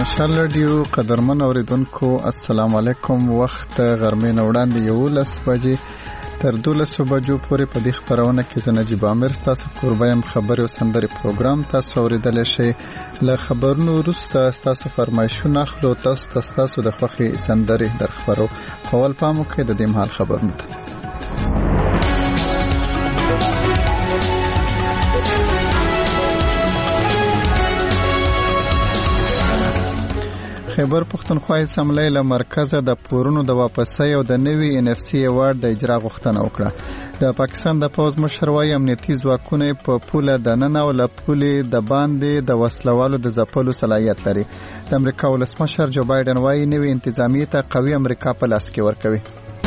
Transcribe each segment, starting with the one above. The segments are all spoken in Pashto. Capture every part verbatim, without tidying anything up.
مشال رادیو قدرمن اوریدونکو السلام علیکم. وخت غرمې نه وړاندې یولس بجې تر دولس بجو پورې په دې خبرونه کې د نجیب عامر ستاسو کوربایم خبري او سندري پروګرام تاسو اوریدل شئ. له خبرونو وروسته ستاسو فرمایشونه اخلو، تاسو تاسو د خوښي سندري در خبرو. اول پام وکړئ د دې مهال خبرونه ته. خیبر پختونخوا اسمبلی له مرکزه د پورونو د واپسۍ او د نوي ان اف سی ایوارډ د اجرا غوښتنه وکړه. د پاکستان د پوز مشر وايي امنیتي ځواکونه په پوله د نن او له پولې د باندې د وسلوالو د ځپلو صلاحیت لري. د امریکا ولسمشر جو بایدن وايي نوي انتظامی ته قوي امریکا په لاس کې ورکوي.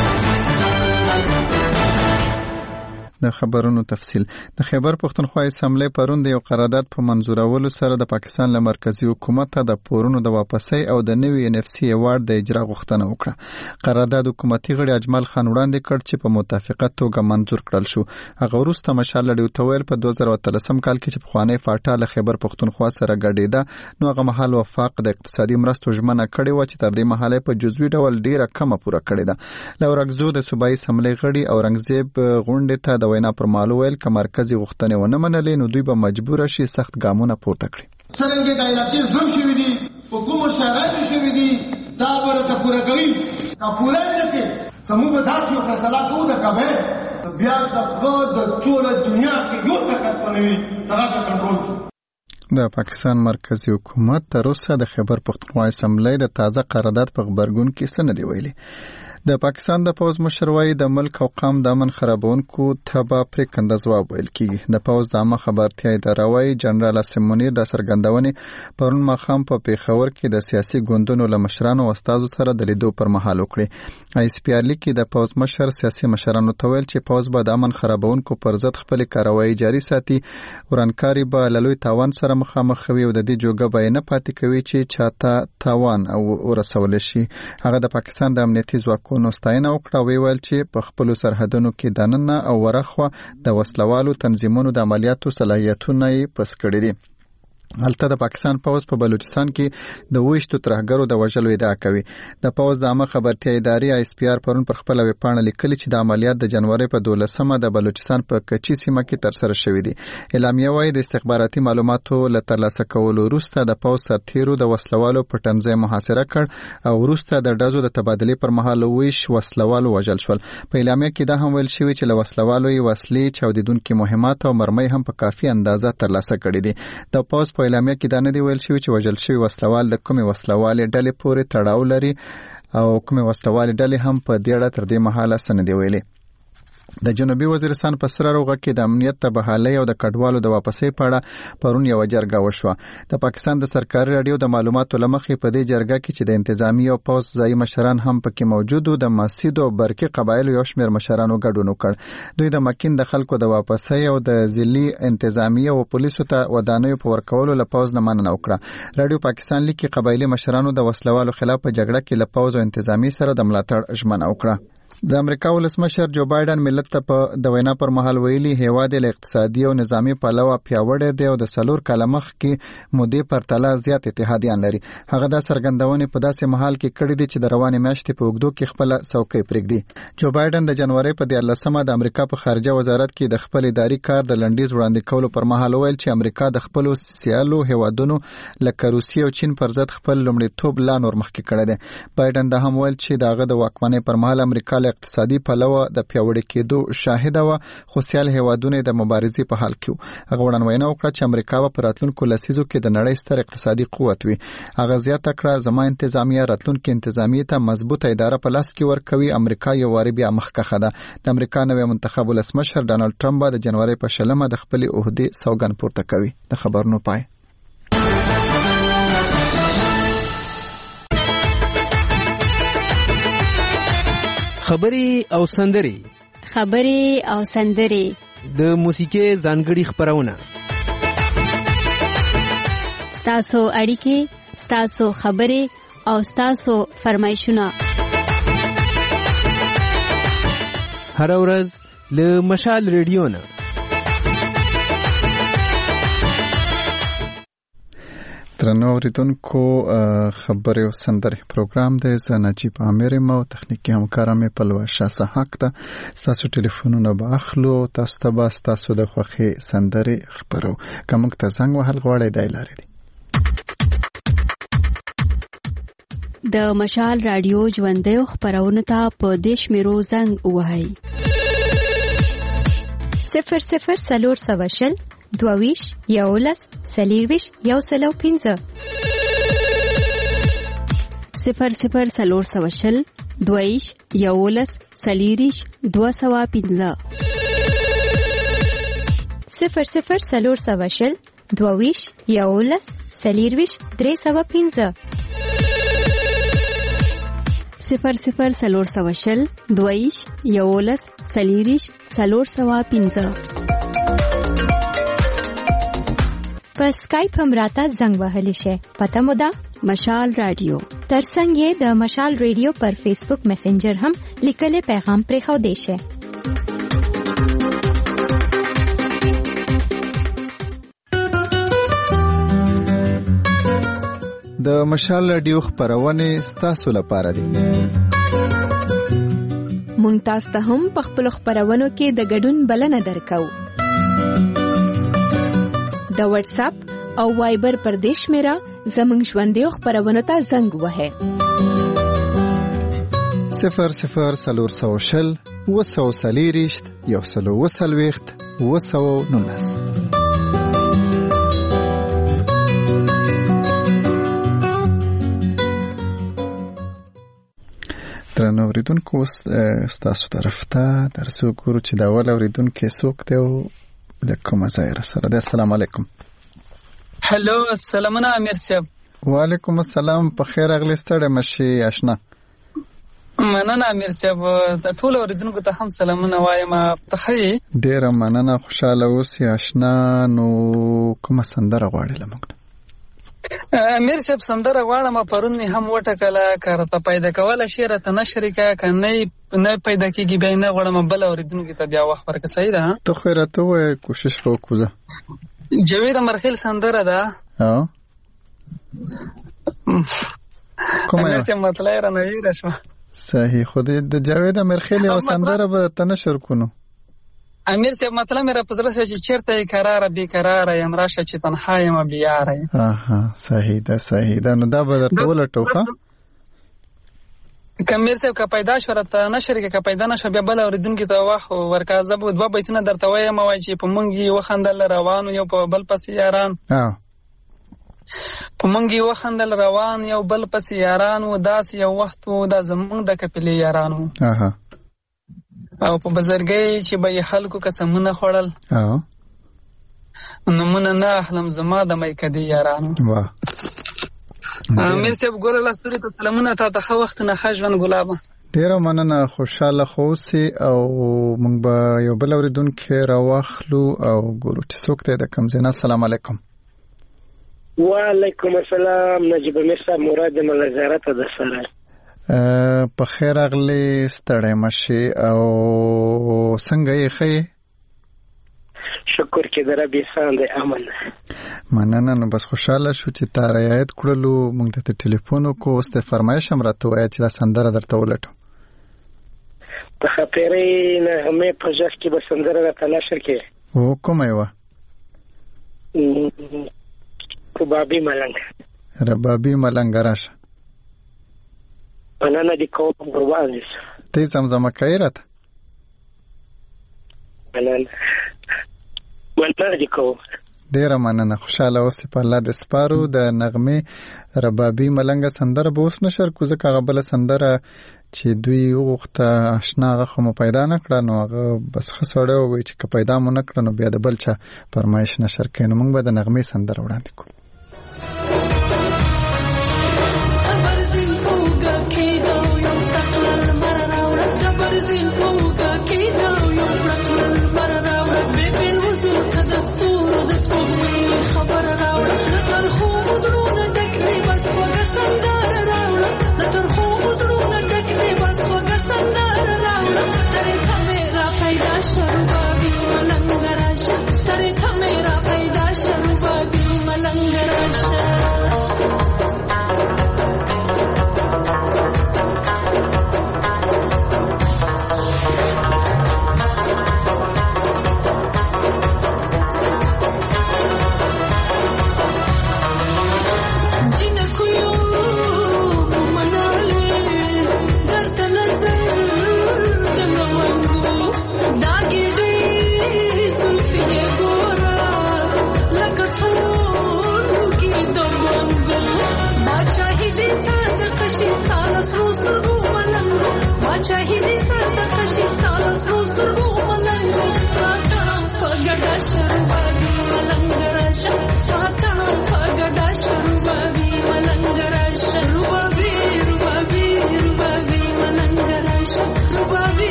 د خبرونو تفصیل. د خیبر پختونخوا اسمبلی پرون د یو قرارداد په منزورولو سره د پاکستان له مرکزی حکومت ته د پورونو د واپسۍ او د نوي ان اف سی ایوارډ د اجرا غوښتنه وکړه. قرارداد حکومتي غړي اجمل خان وړاندې کړ چې په متفقه توګه منزور کړل شو. هغه وروسته مشال لډیو تویل په دوه زره اتلسم کال کې چې په خوانی فاټا له خیبر پختونخوا سره ګډیده، نو هغه مهال وفاق د اقتصادي مرستو ژمنه کړې و چې تر دې مهاله په جزوي ډول ډیره کمه پوره کړې ده. لورګزو د صوبایي اسمبلی غړي اورنګزیب غونډې ته د وینا پر مالو ویل که مرکزی غوښتنې ونه منلې نو دوی به مجبور شي سخت ګامونه پورته کړي. څنګه د علاقې زم شوی دي په کوم شرایط شوی دي دا ورته پوره کوي کا پوره نه کوي سمو به تاسو فیصله کوو د کبه بیا د خود د ټول دنیا کې یو طاقت پنوي څنګه کنټرول. د پاکستان مرکزی حکومت تر اوسه د خیبر پختونخوا اسمبلی د تازه قرارداد په خبرګون کې څه نه دی ویلي. د پاکستان د پوز مشر وايي د ملک او قوم د امن خرابونکو ته به پرېکنده ځواب ویل کیږي. د پوز د عامه خبرتیا اداره وايي جنرال اسم منیر د څرګندونې پرون ماښام په پیښور کې د سیاسي ګوندونو له مشرانو او استادو سره د لیدو پر مهال وکړي. آی اس پی آر لیکي د پوز مشر سیاسي مشرانو ته ویل چې پوز به د امن خرابونکو پر ضد خپل کاروایی جاري ساتي، ورانکاري به له لوی تاوان سره مخامخ وي او د دې جوګه به نه پاتې کوي چې چاته تاوان او ورسول شي. هغه د پاکستان د امنیتي ځواکونو نو ستاینه وکړه او ویل چې په خپل سرحدونو کې دننه او ورخوا د وسلوالو تنظیمونو د عملیاتو صلاحیتونه یې پس کړي دي. هلته د پاکستان پوز په بلوچستان کې د ویشتو ترهګرو د وژلو ادعا کوي. د پوز د عامه خبرتیا ادارې آی اس پی آر پرون پر خپل ویبپاڼه لیکلي چې د عملیات د جنوري په دولسمه د بلوچستان په کچي سیمه کې ترسره شوې دي. اعلامیه وايي د استخباراتي معلوماتو له ترلاسه کولو وروسته د پوز سرتیرو د وسلوالو پټنځای محاصره کړ او وروسته د ډزو د تبادلې پر مهال ویش وسلوالو وژل شول. په اعلامیه کې دا هم ویل شوی چې له وسلوالو یې وسلې، چاودیدونکي مهمات او مرمۍ هم په کافي اندازه ترلاسه کړي دي. د پوز په اعلامیه کې دا نه دی ویل شوی چې وژل شوی وسلوال د کومې وسلوالې ډلې پورې تړاو لري او کومې وسلوالې ډلې هم په دې اړه تر دې مهاله څه نه دی ویلي. د جنوبي وزیرستان په سره روغه کې د امنیت د بحالۍ او د کډوالو د واپسۍ په اړه پرون یو جرګه وشوه. د پاکستان د سرکاري راډیو د معلوماتو له مخې په دې جرګه کې چې د انتظامی او پوز ځایي مشران هم پکې موجود وو، د مسجد او برقي قبایلو یو شمېر مشرانو ګډون وکړ. دوی د مکین د خلکو د واپسۍ او د ځلي انتظامی او پولیسو ته ودانیو په ورکولو له پوز نه مننه وکړه. راډیو پاکستان لیکي قبایلي مشرانو د وسلوالو خلاف په جګړه کې له پوز او انتظامی سره د ملاتړ ژمنه وکړه. د امریکا ولسمشر جو بایدن ملت ته په د وینا پر مهال ویلي هیواد له اقتصادي او نظامی پلوه پیاوړی دی او د څلور کاله مخکې مودې پرتله زیات اتحادیان لري. هغه دا څرګندونې په داسې مهال کې کړې دي چې د روانې میاشتې په اوږدو کې خپله څوکۍ پرېږدي. جو بایدن د جنوري په دیارلسمه د امریکا په خارجه وزارت کې د خپل اداري کار د لنډیز وړاندې کولو پر مهال ویل چې امریکا د خپلو سیالو هیوادونو لکه روسیې او چین پر ضد خپل لومړیتوب لا نور مخکې کړی دی. بایدن دا هم ویل چې د هغه د واکمنۍ پر مهال امریکا اقتصادي پلوه د پیاوړي کېدو شاهده وه، خو سیال هیوادونه د مبارزې په حال کې وو. هغه وړاندوینه وکړه چې امریکا به په راتلونکو لسیزو کې د نړۍ ستر اقتصادي قوت وي. هغه زیاته کړه زما انتظامیه راتلونکي انتظامیې ته مضبوطه اداره په لاس کې ورکوي. امریکا یو وارې بیا مخکښه ده. د امریکا نوی منتخب ولسمشر ډانلډ ټرمپ به د جنوري په شلمه د خپلې عهدې سوګند پورته کوي. د خبرونو پای. خبري او سندري خبري او سندري د موسیقي ځانګړي خبرونه ستاسو اړیکې ستاسو خبري او ستاسو فرمایشونه هر ورځ له مشال ریډیو نه. درنو اوریدونکو خبرې او سندرې پروګرام دی. زه نجیب عامر یم او تخنیکي همکاره مې پلوشه سحق ده. ستاسو ټلیفونونه به اخلو، تاسو ته به ستاسو د خوښې سندرې خپرو. که موږ ته زنګ وهل غواړئ دی لارې دي. د مشال رادیو ژوندیو خپرونو ته په دې شمیرو زنګ ووهئ: صفر صفر څلور سوه شل دوهویشت یولس څلېرویشت یو سل او پنځه، صفر صفر څلور سوه شل دوهویشت یولس څلېرویشت دوه سوه پنځه، صفر صفر څلور سوه شل دوهویشت یولس څلېرویشت درې سوه پنځه، صفر صفر څلور سوه شل دوهویشت یولس څلېرویشت څلور سوه پنځه. په سکایپ هم راته زنګ وهلی شي. پته مو ده مشال رادیو. ترڅنګ یې د مشال رادیو پر فیسبوک میسنجر هم لیکلي پیغام پرېښودی شي. د مشال رادیو خپرونې ستاسو لپاره دي. مونږ تاسو ته هم په خپل خپرونو کې د ګډون بلنه درکو. د واتس اپ او وایبر پر دې شمیره زموږ ژوندیو خپرونو ته زنګ وهئ: صفر صفر څلور سوه شل اووه سوه څلېرویشت یو سل اووه څلوېښت اووه سوه نولس. درنو اوریدونکو، ستاسو طرف ته درځو، ګورو چې د اول اوریدونکی څوک دی او د کومه ځای راسره دی. السلام علیکم. هلو، سلامونه امیر صاحب. وعلیکم السلام. په خیر راغلی، ستړی مه شې اشنا. مننه امیر صاحب، د ټولو اوریدونکو ته هم سلامونه وایم. ته ښه یې؟ ډېره مننه، خوشحاله اوسې اشنا. نو کومه سندره غواړې له موږ نه؟ امیر صاحب سندره غواړم، پرون مې هم وټکله، که راته پیدا کولی شي راته نشر کړه، که نه پیدا کېږي بیا یې نه غواړم، بل اوریدونکي ته بیا وخت ورکړه. صحیح ده؟ ته خو یې راته ووایه، کوشش به وکړو. زه جاوید امرخیل سندره ده. کومه یوه؟ مطلع یې رانه هېره شوه. صحیح، خو د جاوید امرخیل یوه سندره به ته نشر کړو. امیر صاحب مطلب مې را په زړه شو چې چېرته یې قراره بې قراره یم، راشه چې تنها یم بې یاره یم. اها، صحیح ده صحیح ده. نو دا به درته ولټو. ښه که امیر صاحب که پیدا شو راته نشر کړې، که پیدا نه شو بیا بل اورېدونکي ته وخت ورکړه. زه به دوه بیتونه درته وایم، وایي چې په موږ یې وخندل روان یو په بل پسې یاران، په موږ یې وخندل روان یو بل پسې یاران و، داسې یو وخت و دا زموږ د کپلې یاران و، او په بزرګۍ چې به یې خلکو قسمونه خوړل، نومونه نه اخلم زما د میکدې یارانو. امیر صاحب ګوره لستوري ته سلامونه، تا ته ښه وخت نه، ښه ژوند ګلابه. ډېره مننه، خوشحاله خو اوسې. او موږ به یو بل اورېدونکی راواخلو او ګورو چې څوک دی د کوم ځای نه. السلام علیکم. وعلیکم السلام. نجیب امیر صاحب، مراد یم له زیارته د سره. په خیر راغلی، ستړی مه شې. او څنګه یې، ښه یې؟ شکر چې د رب احسان دی، امن. مننه. نو بس خوشحاله شو چې تا رعایت کړلو، موږ ته ټلیفون وکړو. اوس ته فرمایش هم راته ووایه چې دا سندره درته ولټو. په ښاپېرۍ نغمې په غږ کې به سندره راته نشر کړې. او کومه یې وه؟ ربابي ملنګ. ربابي ملنګ، راشه. مننه دې کوم قربان دې. ته یې زمزمه کوې راته؟ مننه مننه دې کوم. ډېره مننه، خوشحاله اوسې. په الله دې سپارو. د نغمې ربابي ملنګه سندره به اوس نشر کړو، ځکه هغه بله سندره چې دوی وغوښته اشنا هغه خو مو پیدا نه کړه. نو هغه بس ښه سړی ووایي چې که پیدا مو نه کړه نو بیا د بل چا فرمایش نشر کوي. نو موږ به د نغمې سندره وړاندې کړو. Tare kamera paida sharuba bi malangara sha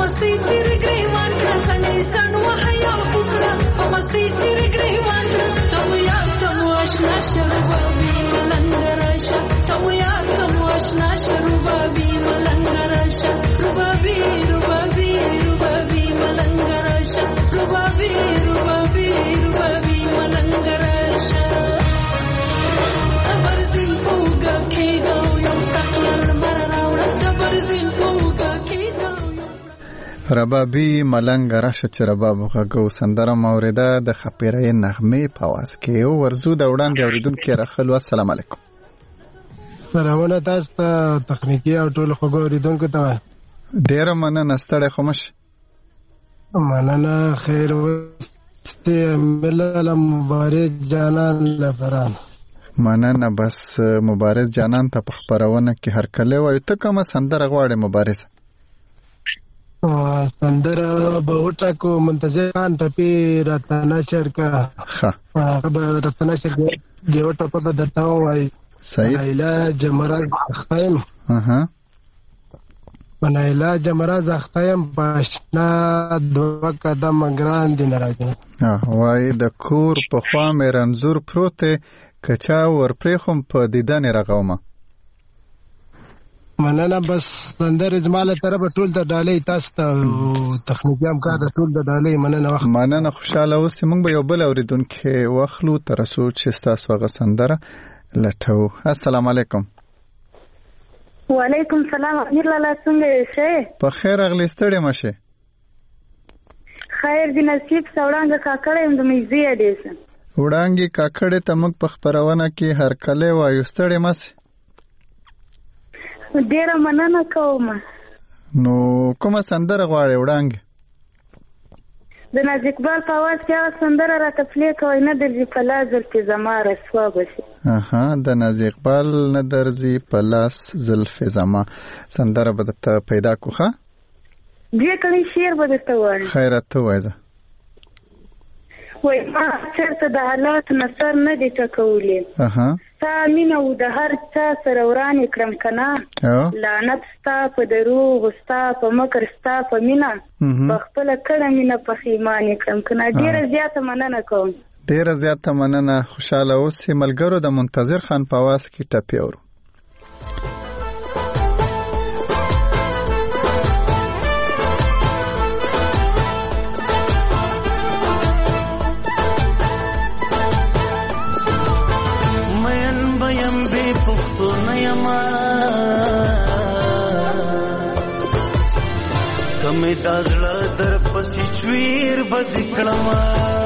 مستی تیر گریوان کړه سنې سن وحیا وکړه په مستی تیر گریوان کړه تم یار تم آشنا شربابي ملنګ راشه تم یار تم آشنا شربابي ملنګ راشه ربابي ربابي ربابي ملنګ راشه ربابي ربابي ربابي ملنګ راشه تبرزین پوګه کېدو یو تکلر مر راوړه تبرزین پوګه کېدو ربابي ملنګ راشه چې رباب غږو سندره موریده د خپیرې نغمې په आवाज کې او ورزو د وړاندې اوریدونکو راخلو السلام علیکم سلامونه تاسو ته تخنیکی او ټول خو اوریدونکو ته ډیر مننه ستړی خو مش مننه خیر وسته ملل مبارک جانان لفران مننه بس مبارز جانان ته په خبرونه کې هر کله وای ته کومه سندره غواړې مبارز سندره به وټاکو منتظر خان ټپی راتنا شرکا ها هغه راتنا شرکا دیو ټپ په درته وای صحیح ایلا جمراز خایم اها منایلا جمراز خایم پښنا دوه قدم ګران دي ناراضه ها وای د کور په خوا مې رنزور پروته کچا ور پرخم په دیدن رغومه مننه بس سندر اجماله طرف ټول د ډالۍ تاسو ته تخنیکی هم کار ټول د ډالۍ مننه وخت مننه خوشاله اوس موږ به یو بل اوریدونکو واخلو تر څو چې تاسو هغه سندره لټو السلام علیکم وعلیکم السلام امیر لالا څنګه یې په خیر اغلی ستړي مشه خیر دی نصیب سوړانګه کاکړې د میزي اډیس وړانګي کاکړې ته موږ په خبرونه کې هر کله وایو ستړي مس ډیره مننه کوم نو کومه سندره غواړې وړانګي د ناز اقبال په आवाज کې سندره را تفلیه کوي نه درځي په لاس زلفې زما رسوا بشي اها د ناز اقبال نه درځي په لاس زلفې زما سندره به ته پیدا کوخه دې کلی شعر به ته وایي خیرت ته وایي وای ما چرته د حالات نصر نه دي ټکولې اها تا مینه و د هر چا سره ورانې کړم کنه لعنت ستا په دروغ ستا په مکر ستا په مینه په خپله کړه مینه پښیمانې کړم کنه ډېره زیاته مننه کوم ډېره زیاته مننه خوشاله اوسې ملګرو د منتظر خان په आवाज کې ټپې اورو کمې دا زړه در پسې چویر بد کړما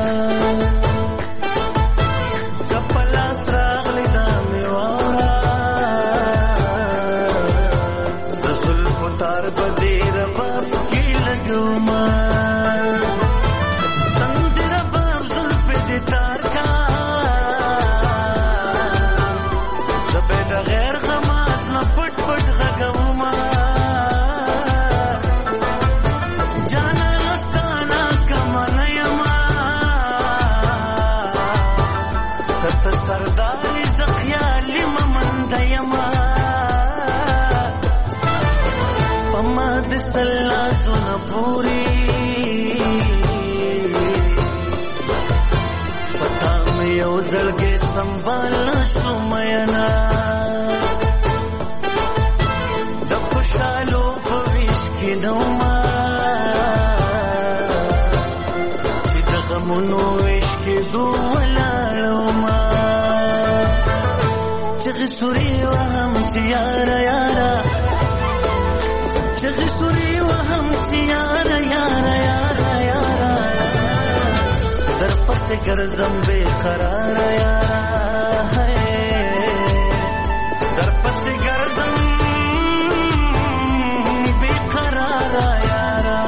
کپلاس راغلی دا مې واړه د زلفو تار به دې رباب کې لګوما تندې رباب زلفې دې تار کا زه به د غیر غماس نه پټ پټ غږوما سرداري زخيالي ممند يما پما د سلا سن پوری پتا مې یو زړګي سنبال شو مینا د خوشالو په ویش کې نوما چې د غمونو ویش کې دوه چغی سوری وهم چی یارا یارا چغی سوری وهم چی یارا یارا یارا یارا در پس گرزم بے قرار یارا در پس گرزم بے قرار یارا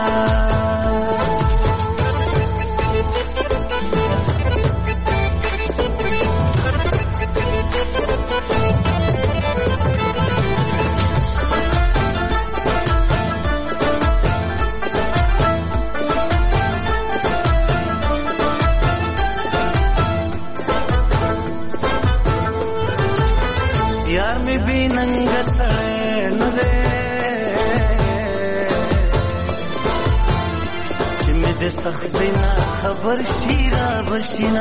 د سختینا خبر شیرا بشینا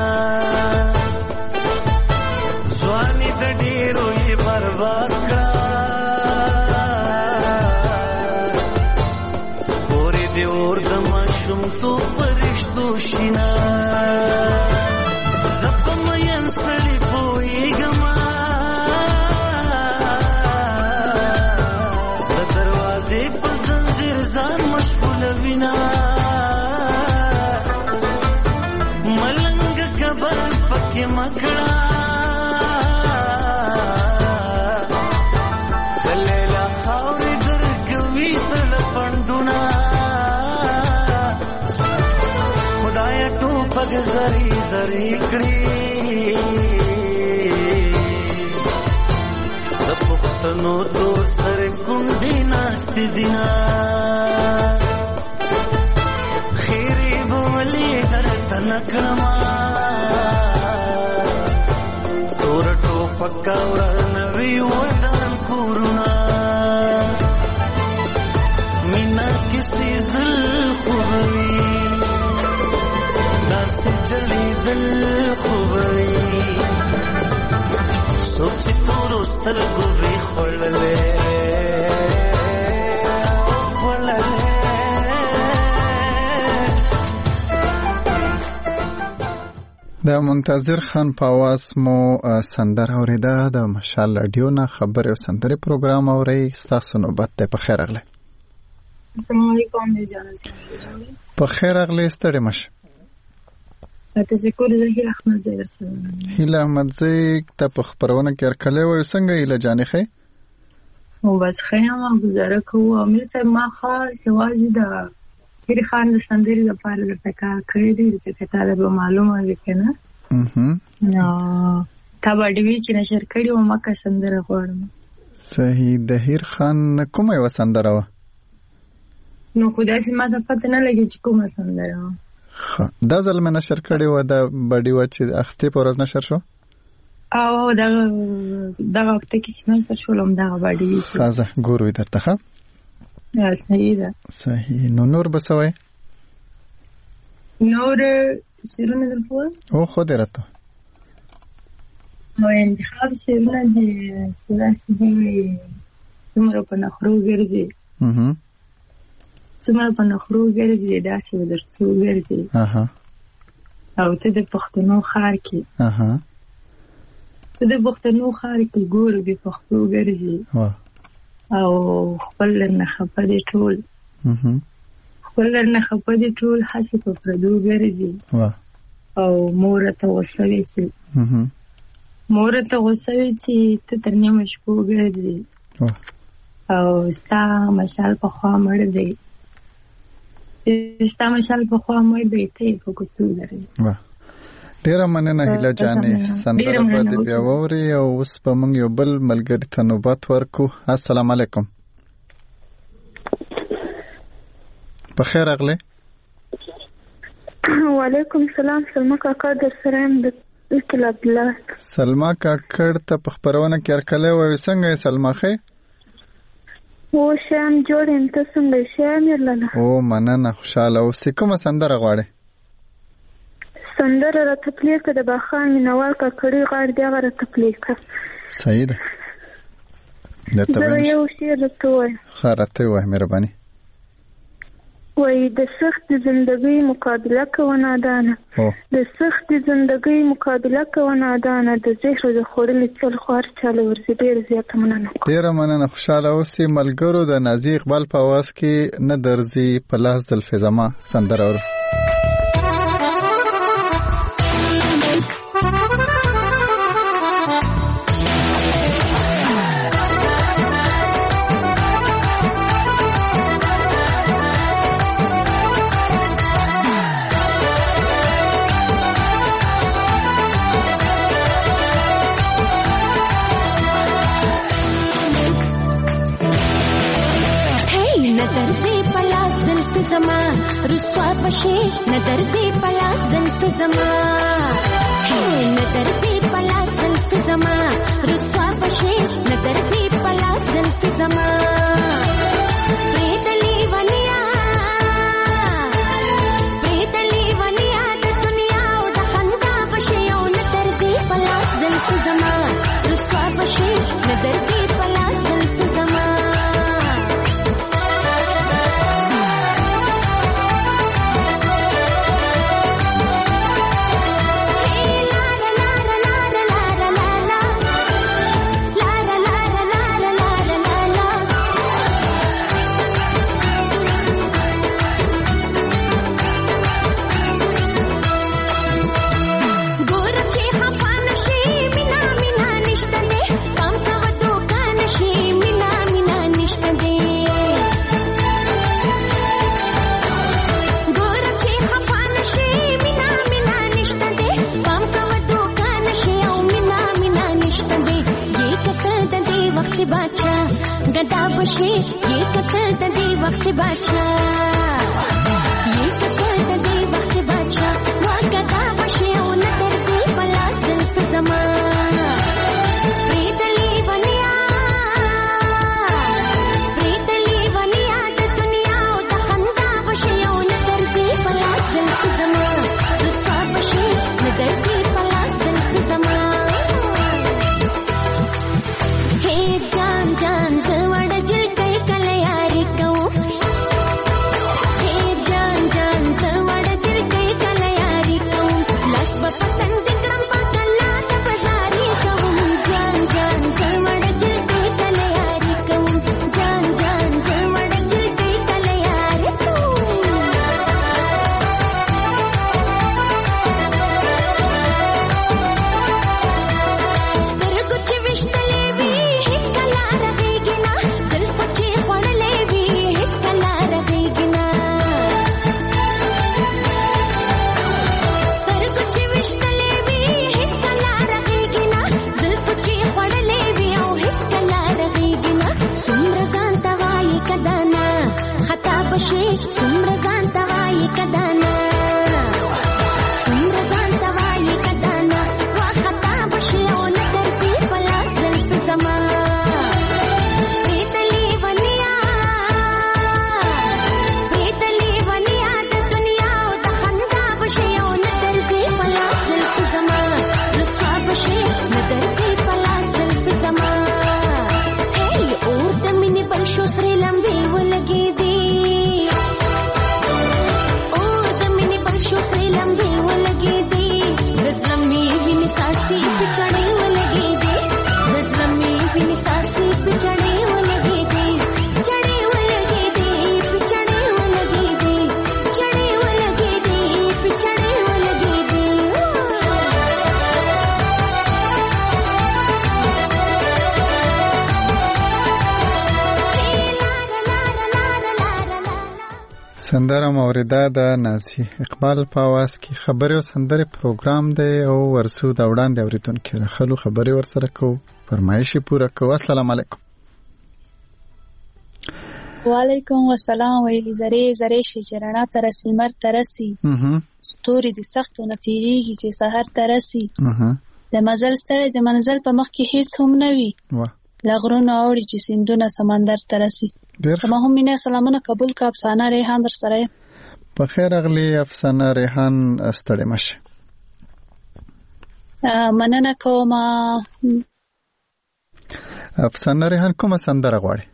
ځواني د ډیرو یې برباد کړه پورې د اور د ماشوم تو فرشتو شینا زپم ین سړی پویګما د دروازې په زنجیر ځان مشغول وینا ملنګ کبر پکې مکړه پگ زری زری کړي د پښتنو تور سر کندي ناشتي دینا خیری بولی درته نکړما تور ټوپک ورنوي ودان کورونا مینا کسی زل خوبوي داسې جلی دل خوبوي څوک چې تورو سترګو وي خوړلې د منتظر خان په आवाज مو سندره اوریده د مشال رادیو نه خبرې او سندرې پروګرام اوري ستاسو نوبت ده په خیر اغله السلام علیکم دی جانان په خیر اغله ستړي مشه تشکر زه هیله احمد زی درسره هیله احمد زی ته په خبرونه کې ارکلې وای څنګه هیله جانې خې او بس خیمه گزاره کوو امیر صاحب ما خاص یوازې د پیر خان د سندرې لپاره د تکا کړی دی چې کتابه به معلومه وکنه اها نو تا باندې وی چې نشر کړی او مکه سندره غواړم صحیح د هیر خان کومه و سندره و نو خدای سي ما ته پته نه لګی چې کومه سندره و دا ځل مې نشر کړی و د بډي و چې اخته پر ورځ نشر شو او دا دا وخت کې چې نشر شولم دا بډي خازه ګورو درته ښه یا صحیح ده صحیح نو نور بسوي نور شیرونه درته او خو درته نو انتخاب شیرونه دي سلاسي دي عمر په نخرو ګرځي اها څومره په نخرو ګرځي داسې ودرڅو ګرځي اها او ته د پښتنو خار کې اها ته د پښتنو خار کې ګور به پښتو ګرځي وا او خپل نه خپدي ټول اها خپل نه خپدي ټول حسي په پردو ګرځي وا او مور ته وسوي چې اها مور ته وسوي چې ته تر نیمه شپو ګرځي وا او ستا مشال په خوا مړ دی ستا مشال په خوا مړ دی ته په کوڅو لري وا ډیره مننه هیله جانې سندره په دې بیا ووري او اوس په موږ یو بل ملګری ته نوبت ورکو السلام علیکم په خیر اغله وعلیکم السلام سلمہ کاکا در سره د اکل عبد الله سلمہ کاکړ ته په خبرونه کې ارکلې وای څنګه سلمہ خې او شام جوړم ته څنګه شام یلنه او مننه خوشاله او کومه سندره غواړي سندره را تپلیک د باخان مینوال کا کړي غاړ دی غره تپلیک صحیح ده درته یو شعر ته وای خاطر وای مهرباني وای د سخت زندګۍ مقابله کوه نادانه د سخت زندګۍ مقابله کوه نادانه د زهر د خورلې چل خوار چاله ورسې ډېر زیاته مننه ډېره مننه خوشاله اوسې ملګرو د نازي اقبال په आवाज کې نه درځي په لاس زلفې زما سندره ور رسوا پشي ندرځي پلاس زلف زما هي ندرځي پلاس زلف زما رسوا پشي ندرځي پلاس زلف زما پریدلی ولیا کدا بشي یہ کتل د دې وخت بچا یہ کتل د دې وخت بچا وا کدا بشي او نه درځي پلاس دلته زما پریتلی ونیا پریتلی ونیا د دنیا او د خندا بشي او نه درځي پلاس دلته زما رسوا بشي نه درځي پلاس دلته زما हे जान जान जवड़ जिल कई कलयारी कहूँ हे जान जान जवड़ जिल कई कलयारी कहूँ लस बपतन दिक्रम पकड़ना त बजारी कहूँ जान जान जवड़ जिल कई कलयारी कहूँ जान जान जवड़ जिल कई कलयारी कहूँ तेरे कुछ विश्तले भी हिस्कला रहेगी ना दिल पचे पड़ले भी हिस्कला रहेगी ना तेरे कुछ विश्तले भी हिस्कला रहेगी ना दिल पचे पड़ले भी ओ हिस्कला रहेगी ना सुम्रगान तवाई कदाना खता बशे सुम्रगान तवाई कदाना सुम्रगान तवाई कदाना वा खता बशे ओ नदरती पलास दल्त जमा प्रीतली वनिया प्रीतली वनिया द दुनिया ओ द खंदा बशे ओ नदरती पलास दल्त जमा रसवा बशे नदरती पलास दल्त जमा हे और द मिनी बलशो श्री लंबी वो लगी दी और द मिनी बलशो श्री लंबी वो लगी दी रजलमी बिनी सासी पिछड़े वो लगी दी रजलमी बिनी सासी पिछड़े वो लगी दी चढ़े वो लगी दी पिछड़े वो लगी दी चढ़े वो लगी दी पिछड़े वो लगी दी سندره موریده د نازي اقبال په आवाज کې خبري او سندره پروګرام دی او ورسو د وړاندې اوریدونکو راخلو خبري ورسره کو فرمایشي پوره کو. السلام علیکم. وعلیکم السلام. ویلی زری زری شي چې رڼا تر سلمر ترسي ستوري د سختو نتیریږي چې سحر ترسي د مزل ستړي د منزل په مخ کې هیڅ هم نه وي لغرونه اوړي چې سیندونه سمندر ترسي. ما هم مینه سلامونه قبول کا افسانه ریحان در سره په خیر اغلی افسانه ریحان ستړي مشه مننه کوم. افسانه ریحان کومه سندره غواړي؟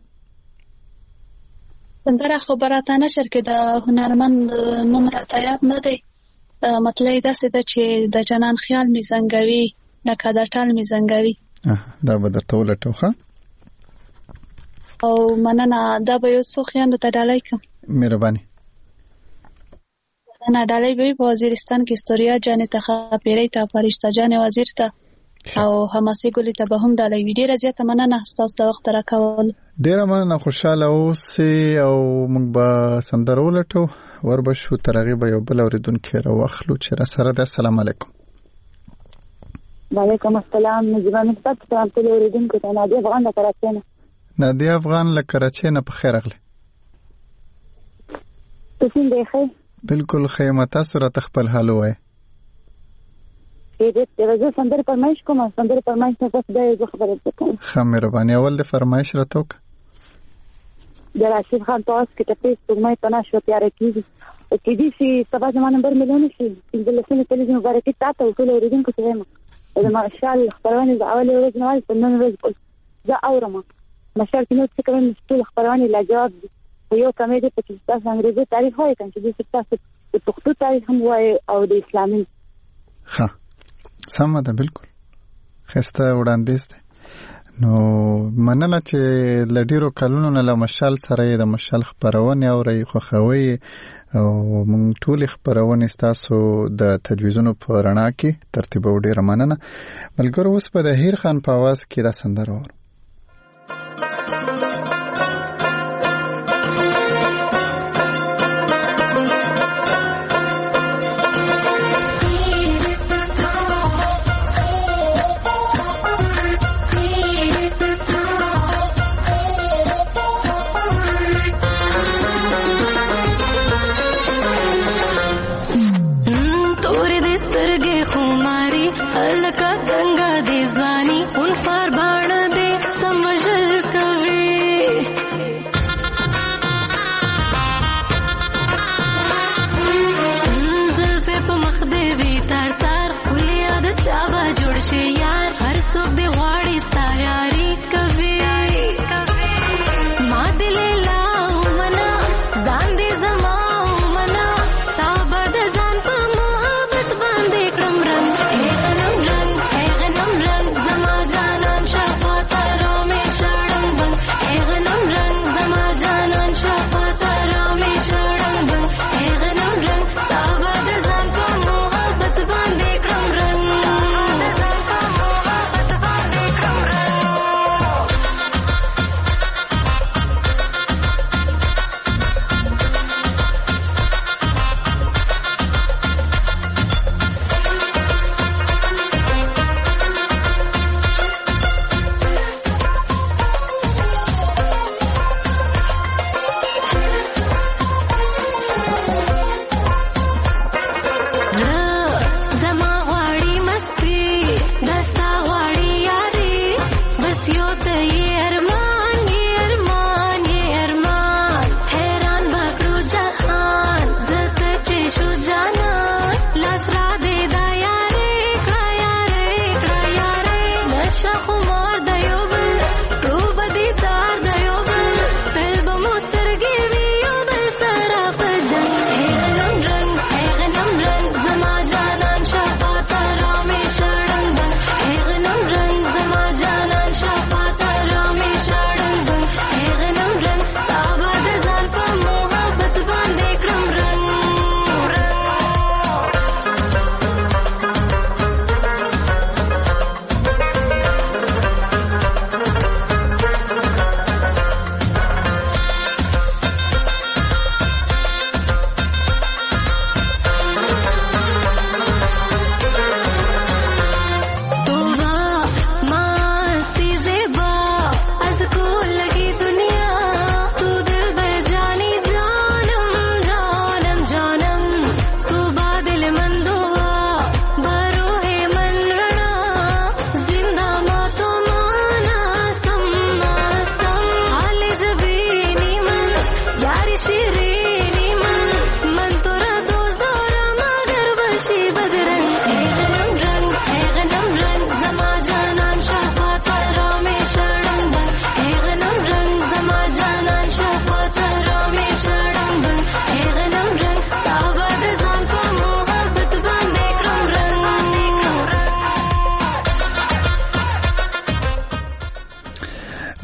سندره خبراته نشر کې د هنرمند نوم راته یاد نه دی. مطلب دا څه ده چې د جنان خیال می زنګوي لکه د ټال می زنګوي. دا به درته ولټوخه او مننه. دا به یو څو خیانو ته ډالۍ کوم. مهرباني. مننه. ډالۍ به په وزیرستان کې استوریا جانې ته خاپیرې ته فرشته جانې وزیر ته او حماسي ګلې ته به هم ډالۍ وي. ډېره زیاته مننه ستاسو د وخت راکول. ډېره مننه. خوشاله اوسئ او موږ به سندره ولټو وربشو تر هغې به یو بل اورېدونکی راواخلو چې راسره دی. السلام علیکم. وعلیکم السلام. نجیبه نسبت سلام ټولو اورېدونکو ته. نادیه افغان له کراچۍ نه. نادیه افغان له کراچۍ نه. په خیر راغلی. ته څنګه یې؟ ښه. بالکل ښه یم. تاسو راته خپل حال ووایئ. زه سندرې فرمایش کوم. سندرې فرمایش نه پس بیا یې زه خبرې درته کوم. ښه مهرباني. اول د فرمایش راته وکړه. د راشد خان په آواز کې ټپې سپوږمۍ پناه شوه تیاره کېږي. کېدای شي سبا زما نمبر مې نه شي. پنځلسمې کلي مبارکي تا ته او ټولو اورېدونکو ته وایم د مشال خپرونې د اولې ورځ نه وایي په نن ورځ زه اورم. مشال کې نور څه کوم ټول خپرونې لاجواب دي. خو یو کمی دی پکې تاسو انګریزي تاریخ وایي کنه چې تاسو د پښتو تاریخ هم وایي او د اسلامي. ښه سمه ده. بالکل ښایسته وړاندیز دی. نو مننه چې له ډېرو کلونو نه له مشال سره یې د مشال خپرونې اورئ خوښوئ او موږ ټولې خپرونې ستاسو د تجویزونو په رڼا کې ترتیبوو. ډېره مننه. ملګرو اوس به د هیر خان په اواز کې دا سندره اورو.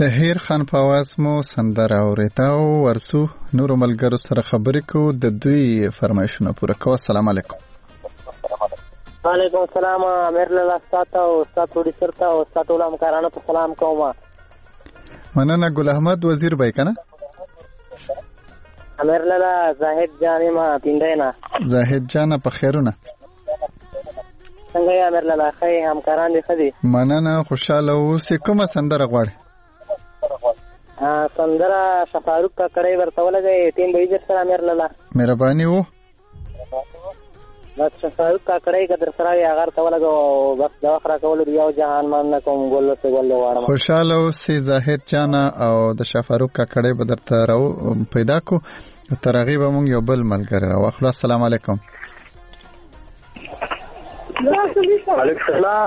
د هیر خان په आवाज مو سندره اورېده او ورسو نورو ملګرو سره خبرې کوو د دوی فرمایشونه پوره کوو. السلام علیکم. وعلیکم السلام. امیر لاله استاد او استاد پروډوسر ته او استاد ټول همکارانو ته سلام کوم. مننه. ګل احمد وزیر بای کنه؟ امیر لاله زاهد جان ما پیندینا. زاهد جان په خیرونه. څنګه یې امیر لاله؟ خیر همکاران دې ښه دي؟ مننه. خوشاله اوسې. کومه سندره غواړې؟ سندره شفاروق کاکړی ورته ولګئ ټیم به یې سره امیر لاله. مهرباني وو. بس شفاروق کاکړی که در سره وي هغه ورته ولګو او بس د وخت راکولو یو جهان مننه کوم. ګل اوسې ګل غواړم. خوشاله اوسې زاهد جانه او د شفاروق کاکړی به درته راو پیدا کو. تر هغې به مونږ یو بل ملګری راواخلو. السلام علیکم. وعلیکم السلام.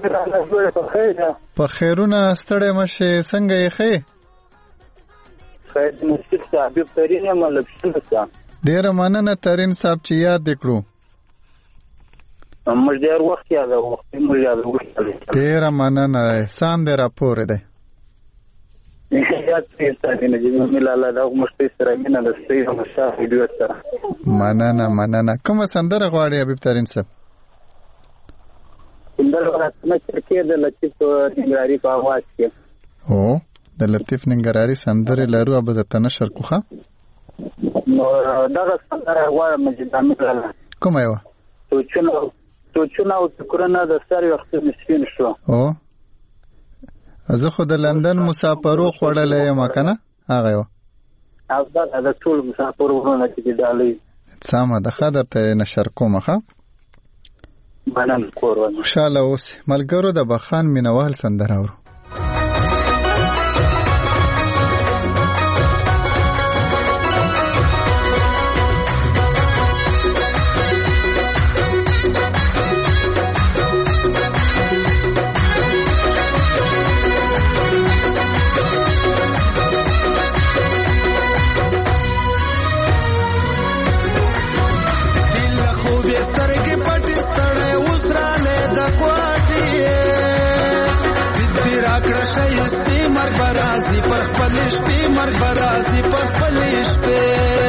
په خیرونه ستړی مشې. څنګه یې ښې؟ خیر مسجد صاحب ترین یم لپسن څه. ډیره مننه ترین صاحب چې یاد وکړو. موږ ډیر وخت یاد وخت موږ یاد وکړو. ډیره مننه. احسان دې راپور دی. یاد دې ستاسو نه ملاله دا مشته سره مینه د سید مشاه ویډیو سره. مننه مننه. کومه سندره غواړې حبیب ترین صاحب؟ سندره ورته چې د لطیف ننګرهاري په आवाज کې. او د لطیف ننګرهاري سندره لرو اب د تنشر کوخه. نو دا سندره غواړم چې د امیر کومه یو؟ سوچونه سوچونه او فکرونه د ساري وخت مسکین شو. او زه خو د لندن مسافرو خوړلې یم کنه هغه یو. او دا د ټول مسافرونو چې ډالې سمه د خاطر ته نشر کومه ښه. مننه کور. خوشاله اوسې. ملګرو د بخان مینوال سندره اورو. برازي پر خپل شپې مرګ برازي پر خپل شپې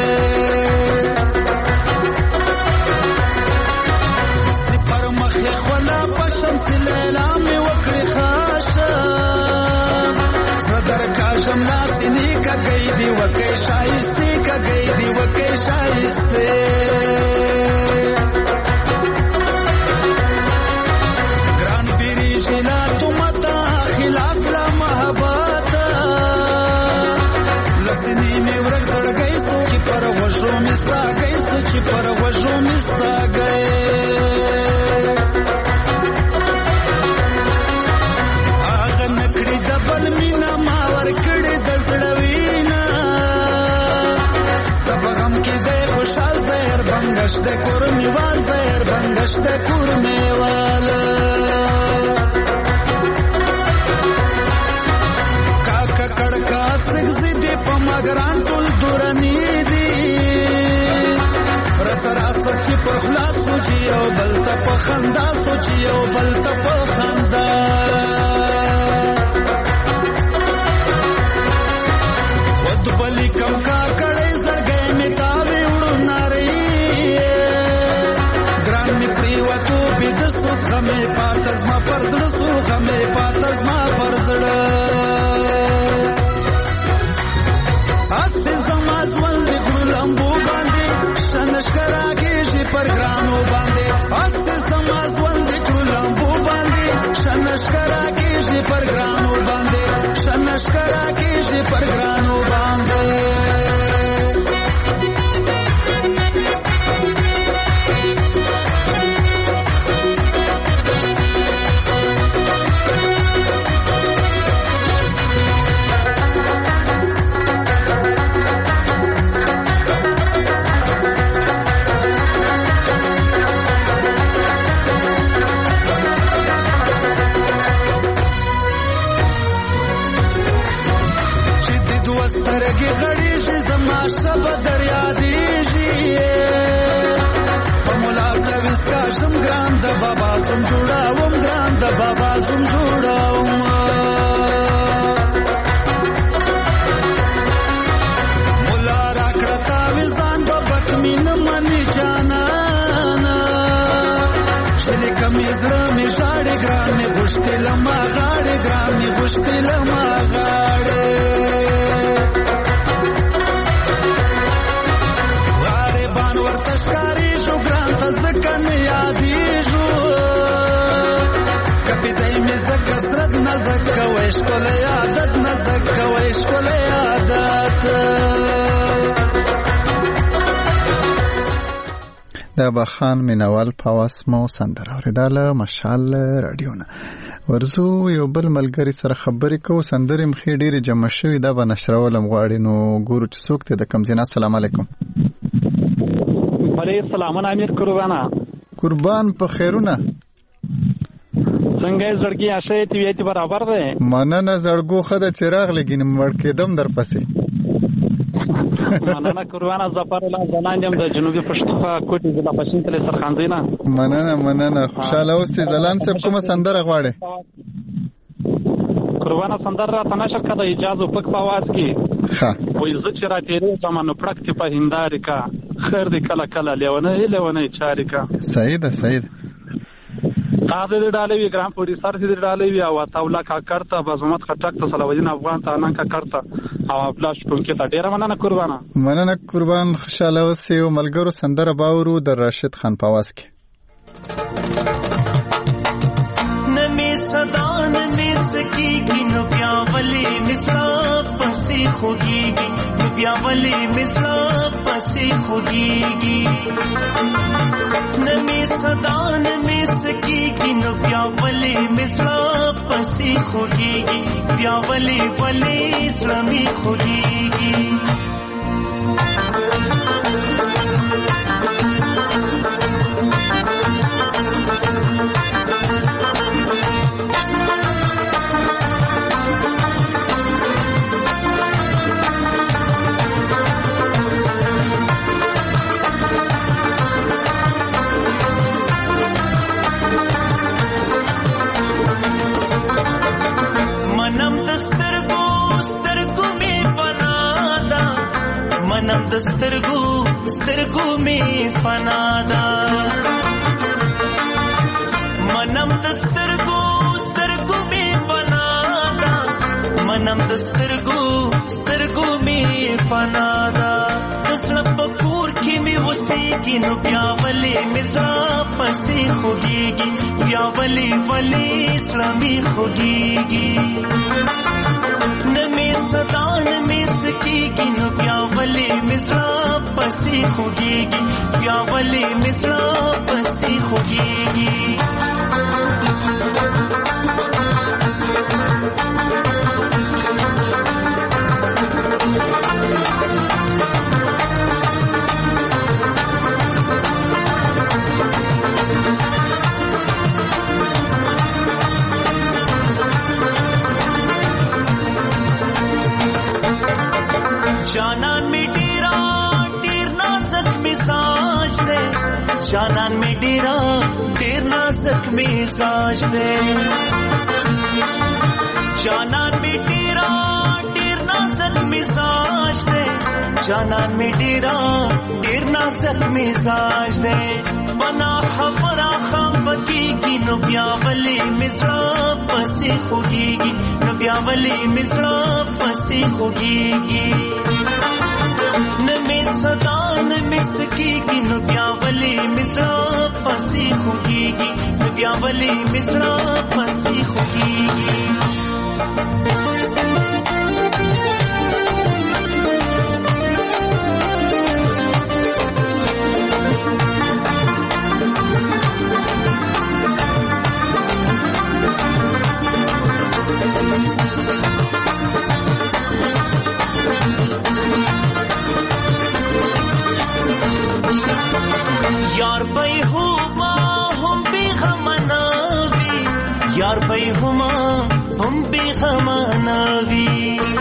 سپر مخې خلا په شمس لیلا مې وکړې خاشه صدر کا جملا سني کا گئی دی وکې شایسته کا گئی دی وکې شایسته ګران بیری جنا تم تا خلاف لا محبت لسنی می ورک زړ گئی سو چې پر وژو مستا گئی سو چې پر وژو مستا گئی اغه نکړي دبل مینا ما ور کړي د زړوینا تبغم کې د خوشال زهر بنگش د کور میوال زهر بنگش د کور میوال کڑکا سگزی دی پا مگران ټول دورانی دی رس راس چی پر خلاص سوچی او بلتا پا خندا سوچی او بلتا پا خندا خود بلی کم کا کڑی زرگئی میتاوی اڑو ناری گران می پریواتو بیدسو غمی پاتز ما پرزڑسو غمی پاتز ما پرزڑ اسه زماز ولې ګلمبو باندې شنشکرا کېږي پر ګرانو باندې اسه زماز ولې ګلمبو باندې شنشکرا کېږي پر ګرانو باندې شنشکرا کېږي پر ګرانو باندې سترګې غړي حق می نه مني جانانا شلې کمې زړه مې ژاړې ګران مې غوښتې لما غاړې ګران مې غوښتې لما غاړې غریبان ورته ښکارېږو ګران ته ځکه نه یادېږو کپیدی مې ځکه سرد نه ځکه وی ښکلی عادت نه ځکه وی ښکلی عادت د بخان مینوال په واسمو سندره اوریدله مشال رادیو نه ورزو یو بل ملګری سره خبرې کوو سندرې مخې ډېرې جمع شوي دا به نشرولم غواړي نو ګورو چې څوک دی د کوم ځای نه السلام علیکم وعلیکم السلام امیر قربانه قربان په خیرونه څنګه زړګي آشه تی ویتی برابر ده مننه زړګو خده چراغ لګین مړ کېدم در پسې مننه قربانه ظفر الله زنانجم د جنوبي پښتونخوا کوټي ضلع پښین تل سرخانزینا مننه مننه خوشاله اوسې زلان صاحب کومه سندره غواړي قربانه سندره تناشر کده اجازه پک په आवाज کې ها وې زه چې را تیرې زمانو پړکتی په هنداري کا خیر دې کله کله لیونه لیونه چاري کا صحیح ده صحیح ده تاسو دې ډالې وی ګرام پوری سر دې ډالې وی او تاولا کا کرتا بزمت خټک ته صلاحالدین افغان ته نن کا کرتا او پلاش کوم کې تا ډیر مننه قربانه مننه قربان خوشاله اوسې او ملګرو سندره باورو د راشد خان په आवाज کې نمې صدا نمې سکیږي نو بیا ولې مسلا پسې خوږیږي نو بیا ولې مسلا پسې خوږیږي نمې صدا نمې سکیږي نو بیا ولې مسلا پسې خوږیږي بیا ولې ولې اسلامي خوږیږي سترګو سترګو می فنادا منم د سترګو سترګو می فنادا منم د سترګو سترګو می فنادا اسل پکور کې می وسیږي نو بیا ولې مزرا پسې خوږیږي بیا ولې ولې اسلامي خوږیږي نمې صدا نمې سکیږي نو بیا ولې مزرا پسې خوږیږي بیا ولې مزرا پسې خوږیږي جانان می ډیرا ډیر نازک مزاج دے جانان می ډیرا ډیر نازک مزاج دے جانان می ډیرا ډیر نازک مزاج دے جانان می ډیرا ډیر نازک مزاج دے بنا خبره خپکیږي نو بیا ولې مزرا پسې خوږیږي نو بیا ولې مزرا پسې خوږیږي نمې صدا نمې سکیږي نو بیا ولې مزرا پسې خوږیږي نو بیا ولې مزرا پسې خوږیږي یار بای هما هم بی غمناوی یار بای هما هم بی غمناوی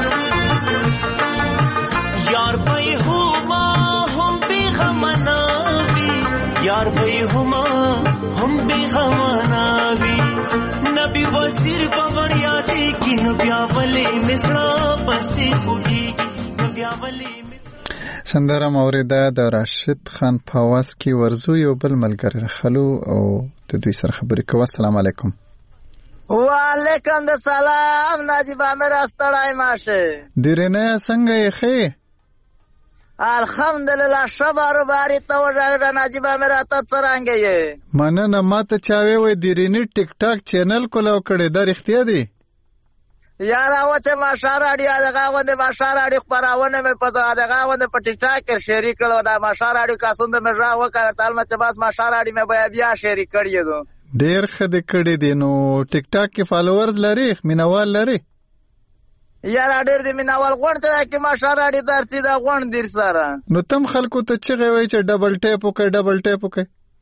یار بای هما هم بی غمناوی یار بای هما هم بی غمناوی نبی وزیر باور یادی کی نو بیا ولې مزرا پسې خوږی نو بیا ولې سندره موریده د راشد خان په आवाज کې ورزو یو بل ملګری خلو او د دوی سره خبرې کوو. السلام علیکم. وعلیکم السلام. نجیب امیر استړای ماشه دیرنه څنګه یې خې؟ الحمدلله شبارو باری ته وژغه نجیب امیر ته څنګه یې؟ مننه. ماته چاوي وې دیرنه ټیک ټاک چینل کولاو کړي دا رښتیا دی؟ یاره و چې ماشا راډیو دغه غونډې ماشا راډیو خپرونه مې په دغه غونډې په ټیک ټاک کې شریک کړو. دا ماشا راډیو کاسوند مې را وکړ تل مې چې بس ماشا راډیو مې بیا بیا شریک کړی دو. ډېر ښه دې کړی دی. نو ټیک ټاک کې فالوورز لري مینوال لري؟ یاره ډېر دې مینوال غونډ ته کې ماشا راډیو درته دا غونډ دیر سره. نو تم خلکو ته چغې وای چې ډبل ټیپ وکړي ډبل ټیپ وکړي.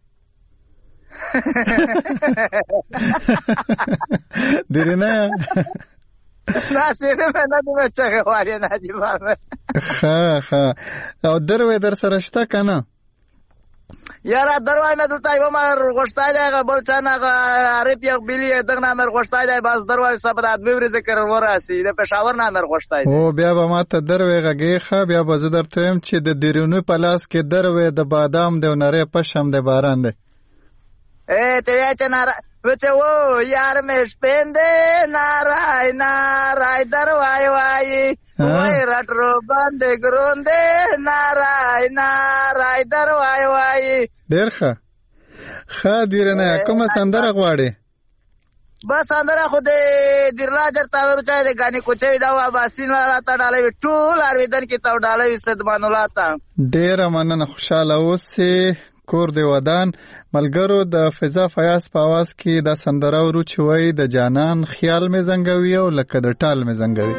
دیرنه ناسیده من ندیمه چه غواری نجیب آمد. خواه خواه. او دروی در سرشتا کنه؟ یاره دروی من دلتا ایو من رغشتای دیگه بلچان عریب یک بیلی دق نامر غشتای دیگه باز دروی سبت آدمی بریزه کرر وراسی ده پشاور نامر غشتای دیگه. او بیا با ما تا دروی غگی خواه بیا بازه در تویم چی ده دیرونوی پلاس که دروی ده بادام ده و نره پشم ده باران ده. ای توی چه نره وچه وو یار مش پنده نارای نارای در وای وای وای رٹ رو بنده گرونده نارای نارای در وای وای. دیر خواه خواه دیرنه کم سندر غواړي؟ بس سندر خود دیرلا جر تاورو چای ده گانی کوچوی دا و باسین والا تا ډالوی ټول ارویدن کی تا ډالوی صدمان الله تا. ډیر مننه. خوشاله اوسې کور دی ودان. ملګرو د فضا فیاض په आवाज کې د سندره ورو چوي د جانان خیال می زنګوي او لکه د ټال می زنګوي.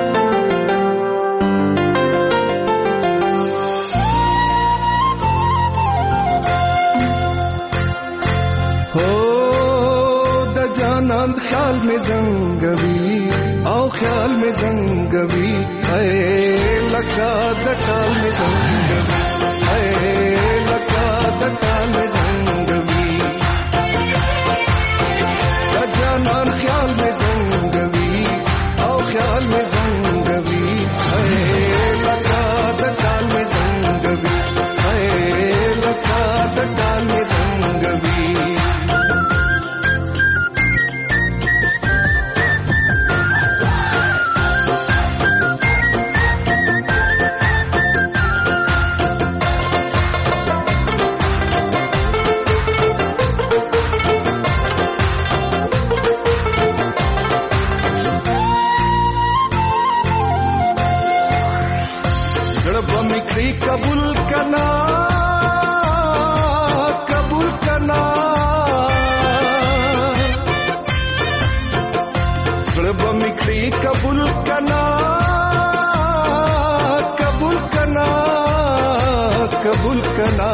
هو د جانان خیال می زنګوي او خیال می زنګوي اے لکه د ټال می زنګوي اے لکه د ټال می زنګوي د جانان خیال می زنګوي او خیال می زنګوي اے لکه د ټال می زنګوي اے لکه د ټال می زنګوي. कबूल करना कबूल करना सुलब मिखड़ी कबूल करना कबूल करना कबूल करना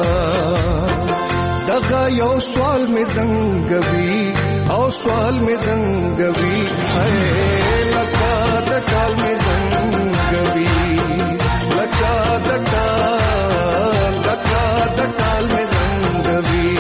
दगा यो सवाल में जंगवी और सवाल में जंगवी है लगा दगाल में जंगवी लगा दटाल लगा दटाल में जंगवी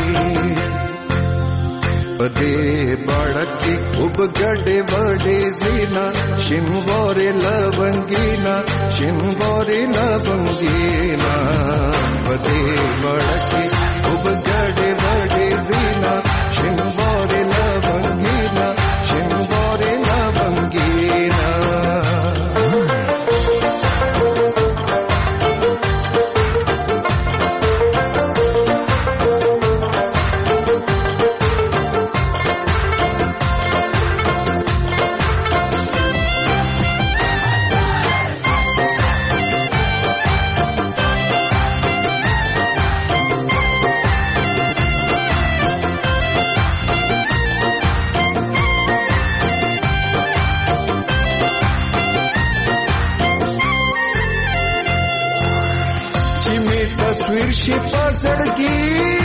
पदे बड़की उब गडे बड़े जीना शिमवोरे लवंगीना शिमवोरे लवंगीना पदे बड़की उब गडे बड़े जीना शिमवोरे लवंगीना शिमवोरे लवंगीना. शी पसड़गी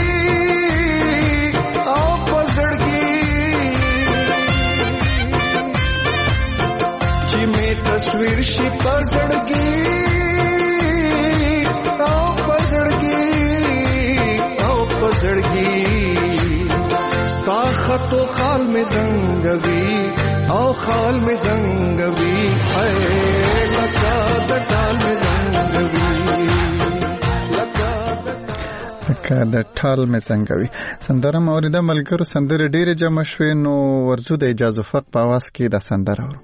आओ पसड़गी जिमे तस्वीर शी पसड़गी आओ पसड़गी आओ पसड़गी साखतो खाल में जंगवी आओ खाल में जंगवी है लगा दटाल में जंगवी که د ټال مې څنګه وي. سندره مې اورېده ملګرو، سندرې ډېرې جمع شوې، نو ورځو د اجاز فق په اواز کې دا سندره اورو.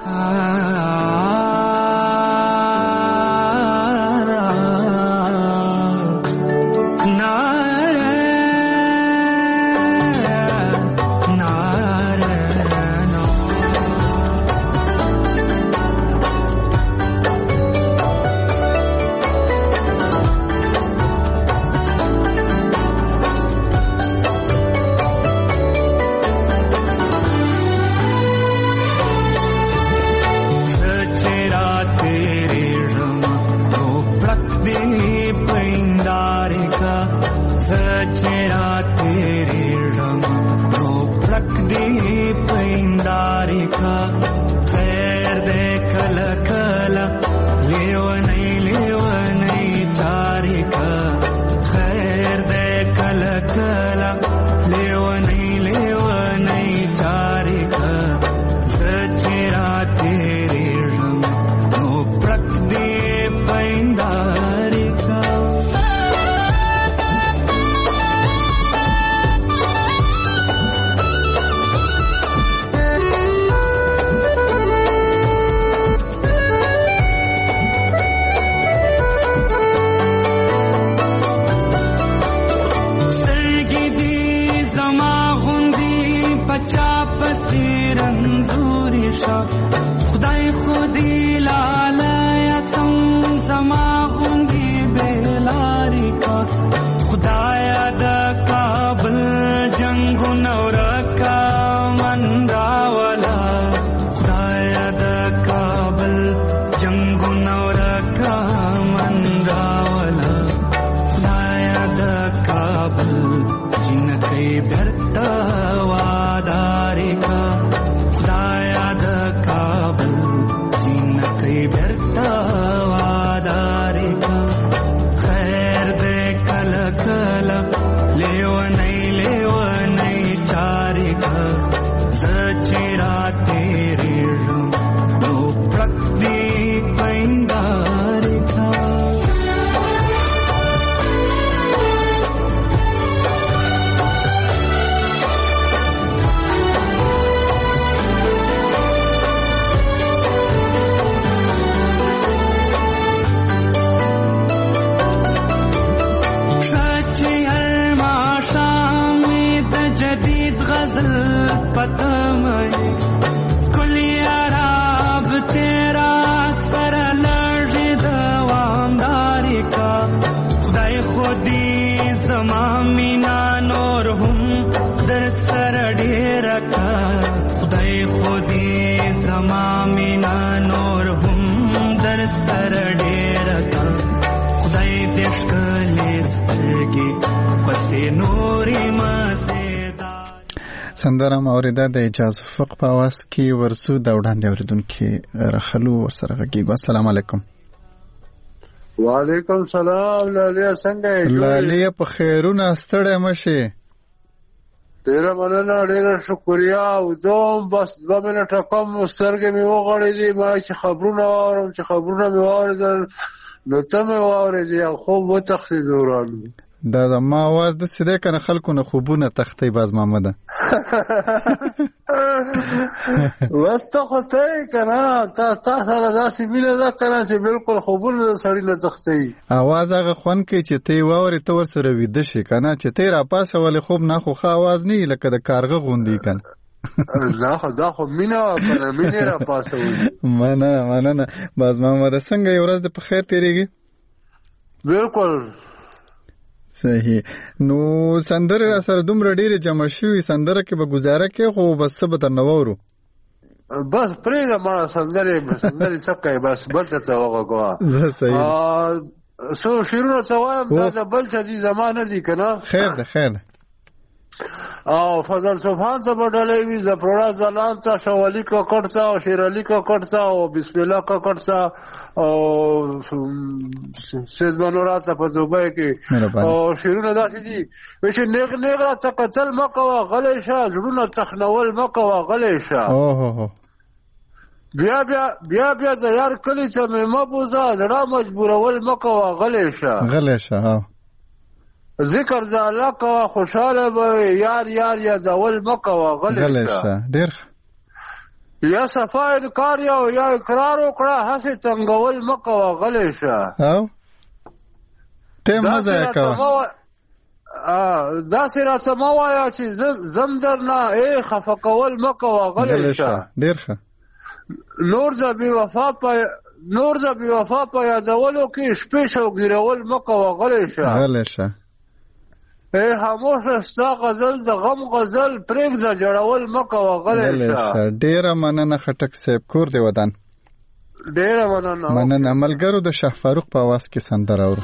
سندره مې اورېده د اجاز فق په اواز کې، ورسو د وړاندې اورېدونکي رخلو ورسره غږېږو. السلام علیکم. وعلیکم سلام. لالیا څنګه یې؟ لالیا په خیرونه، ستړی مه شې. ډېره مننه، ډېره شکریا. او دوم بس دوه منټه کم سترګې مې وغړېدې، ما چې خبرونه واورم چې خبرونه مې واورېدل نو ته مې واورېدې او خوب وتښتېد ورانو. دا زما اواز داسې دی که نه خلکو نه خوبونه تښتئ باز محمده. بس ته خو ته یې که نه، تا سره داسې مینه ده که نه چې بلکل خوبونه د سړي نه تښتئ. اواز هغه خوند کوي چې ته یې واورې، ته ورسره ویده شي که نه، چې ته یې راپاسولې خوب نه، خو ښه اواز نه وي لکه د کارغه غوندې که نه. نه خو دا خو مینه وه که نه، مینې راپاسولې. مننه مننه. باز محمده څنګه یې ورځ د په خیر تېرېږي؟ بلکل صحیح. نو سندره را سره دومره ډېرې جمع شوي، سندره کې به ګزاره کې، خو بس څه به درنه واورو. بس پرېږده مړه سندرې سندرې څه کوې، بس بل څه ته وغږوه. صحیح. څو شعرونه ته وایم، دا د بل څه دي، زما نه دي که نه. خیر ده خیر ده. او فضل سبحان ته به ډلې وي، زفروړه ځلان ته، شولي کاکړ ته او شیرعلي کاکړ ته او بسم الله کاکړ ته او سیز بنورا ته په دوبۍ کې. او شعرونه داسې دي چې نیغ نیغ راته کتل مه کوه غلی شه، زړونه تخنول مه کوه غلی شه. بیا بیا بیا بیا د یار کلي ته مې مه بوځه، زړه مجبورول مه کوه غلی شه. غلی شه. ذکر زاله کوه خوشاله به یار یار یادول مه کوه غلی شه ډېر یا صفا انکار یا یا اقرار وکړه هسې تنګول مه کوه غلی شه او ټیم مه ضایع کوه داسې راته مه وایه چې زم در نه ای خفه کول مه کوه غلی شه ډېر ښه نور د بېوفا په نور د بېوفا په یادولو کې شپې شوګیرول مه کوه غلی شه غلی شه ای خاموشه ستا غزل د غم غزل پرېږده جوړول مه کوه غلی شه ډېره مننه خټک صاحب کور دې ودان ډېره مننه مننه ملګرو د شاه فاروق په اواز کې سندره اورو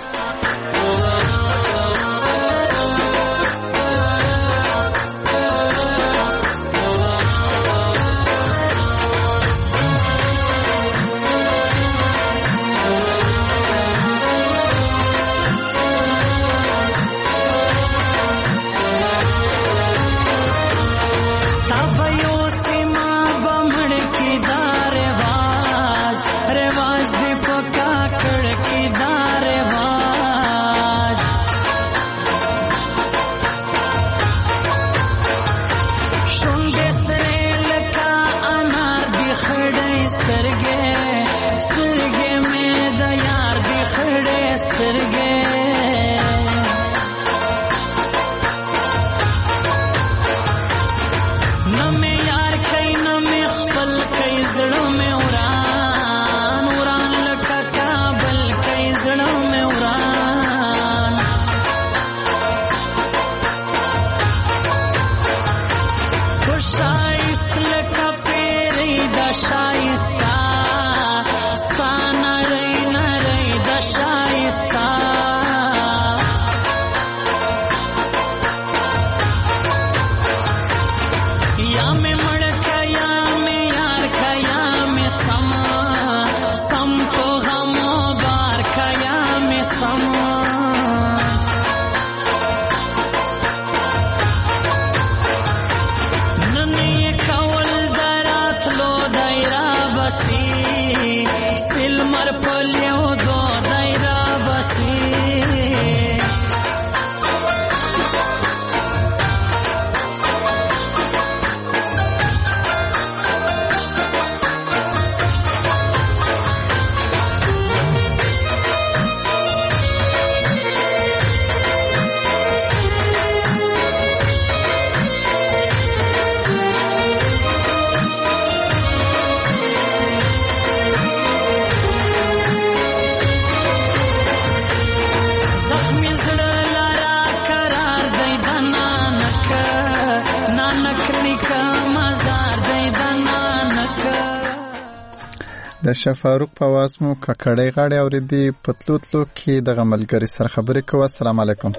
د شاه فاروق په اواز مو ککړې غاړې اورېدې په تلو تلو کې دغه ملګري سره خبرې کوو. السلام علیکم.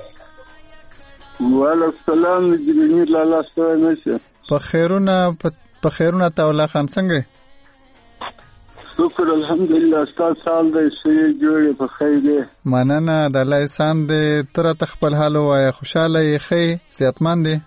وعلیکم السلام. جميل لالا ستوي نشه په خیرونه په خیرونه تاولا خان څنګه؟ شکر الحمدلله. ستاسو سال دې سې جوړې په خیر دې. مننه د الله احسان دې تر خپل حال وای خوشاله یې خې صحتمند دې.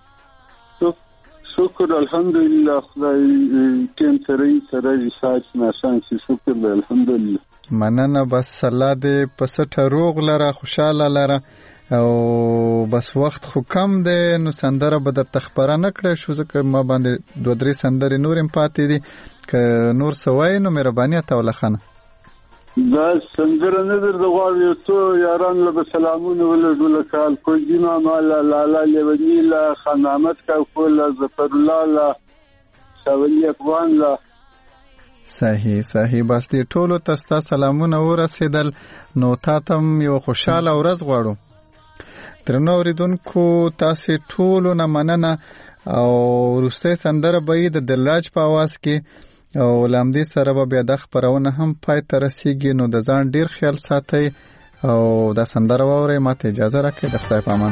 شکر الحمدلله. خدای کیم سره سره ساج نشان شي. شکر الحمدلله. مننه. بس الله دې پسټه روغ لره خوشاله لره او بس وخت خو کم دی نو سندره به د تخبره نه کړې شو ځکه ما باندې دوه درې سندرې نورم پاتې دي که نور سوای نو مهرباني تاوله خانه دا سندره نه در غواړي ته یاران له سلامونه ولډول کال کو جنا مال لالا لونی لا خنامت کا کول ظفر الله لا شاولی افغان لا صحیح صحیح. بس دې ټولو تاسو سلامونه ورسېدل نو تاسو یو خوشاله ورځ غواړو. درنو اوریدونکو تاسو ټولو نه مننه او وروسته سندره به د دلراج په आवाज کې او لامدي سره به بیا د خبرونه هم پای ته رسیږي نو د ځان ډیر خیال ساتئ او د سندره ووري ماته اجازه راکړئ. د خدای په امان.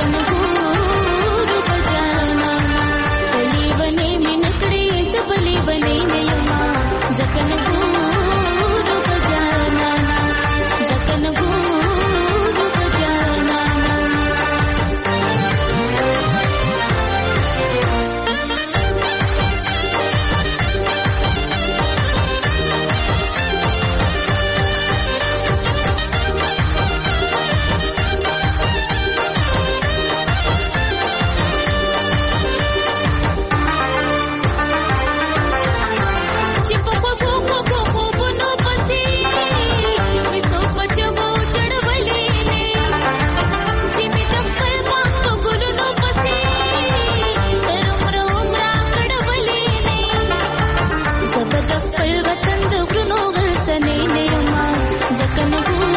ځکه نه ګورو په جانانا بلې ونې مې نه کړې څه بلې ونې نه یما ځکه نه ګورو په جانانا ځکه نه ګورو په جانانا ځکه نه